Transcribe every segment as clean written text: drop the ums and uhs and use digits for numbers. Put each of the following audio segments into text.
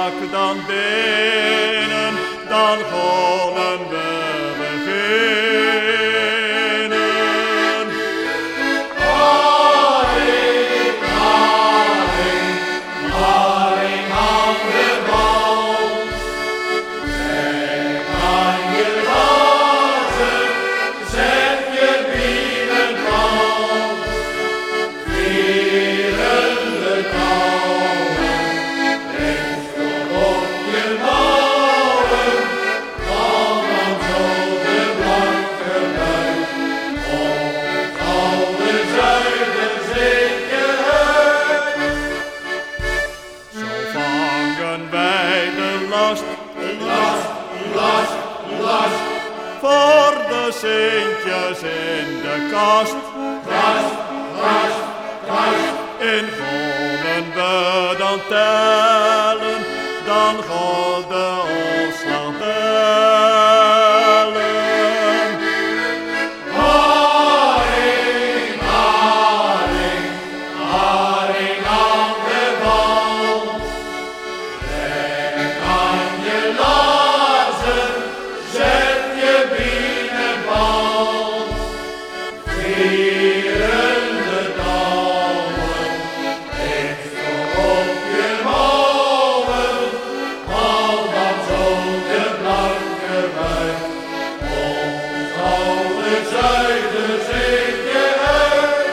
dak dan binnen, dan gollen we beginnen. Haring, haring, haring aan de bal. Trek aan je laarzen, zet je binnenbal. Vierende touwen, rechts op je mouwen. Haal dan zo de blanke buik. Op oude zuiden zit je uit. Zo vangen wij de last, Last, last, last, voor de Sintjes in de kast. kast, kast, kast. In golden we dan tellen, dan gold de opslag tellen. Haring, haring, haring aan de bal. Trek aan je laarzen, zet je binnenbal. Vierende touwen, rechts op je mouwen. Haal dan zo de blanke buik. Ons oude zuiden zit je uit.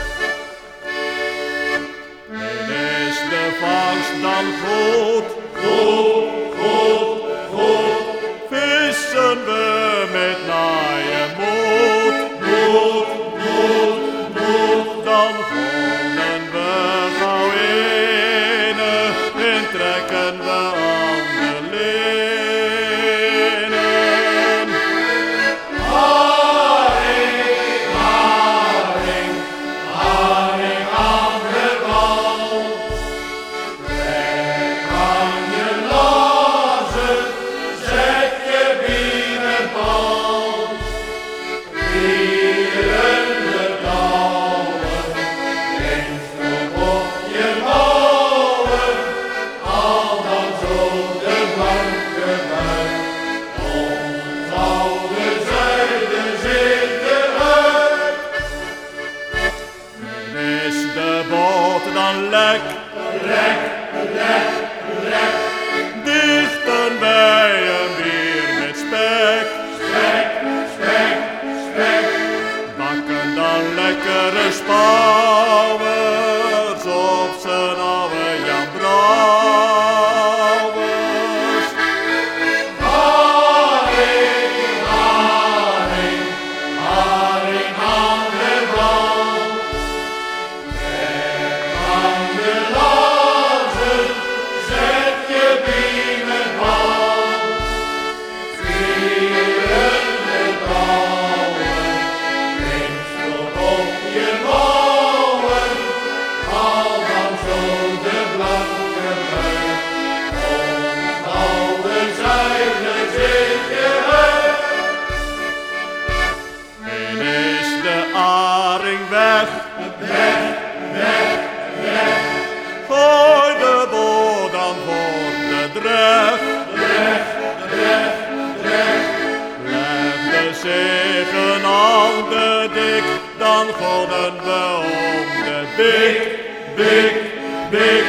Is de vangst dan goed, Goed, goed, goed, vissen we met naaien moed. moed, moed, moed. Dan vonden we gauw en trekken we aan de linnen. Haring, haring, haring aan de bal. Trek aan je laarzen, zet je binnenbal. Vierende touwen, rechts op je mouwen. Haal dan zo de blanke buik. Ons oude zuiden zit eruit. Is de boot dan lek, Lek, lek, lek, dichten wij een bier met spek. spek, spek, spek. Bakken dan lekkere spouwers op z'n oude Jan Brouwers. Haring, haring, haring aan de bal. Trek aan je laarzen, zet je binnenbal. Vierende touwen, links op je mouwen. Haal dan zo de blanke buik. Ons oude zuiden zit je uit. En is de aring weg, Weg, weg, weg, gooi de boot dan voor de dreg. weg, weg, weg. Leg de zegen aan de dik, dan golden we om de bik, Bik, bik, bik.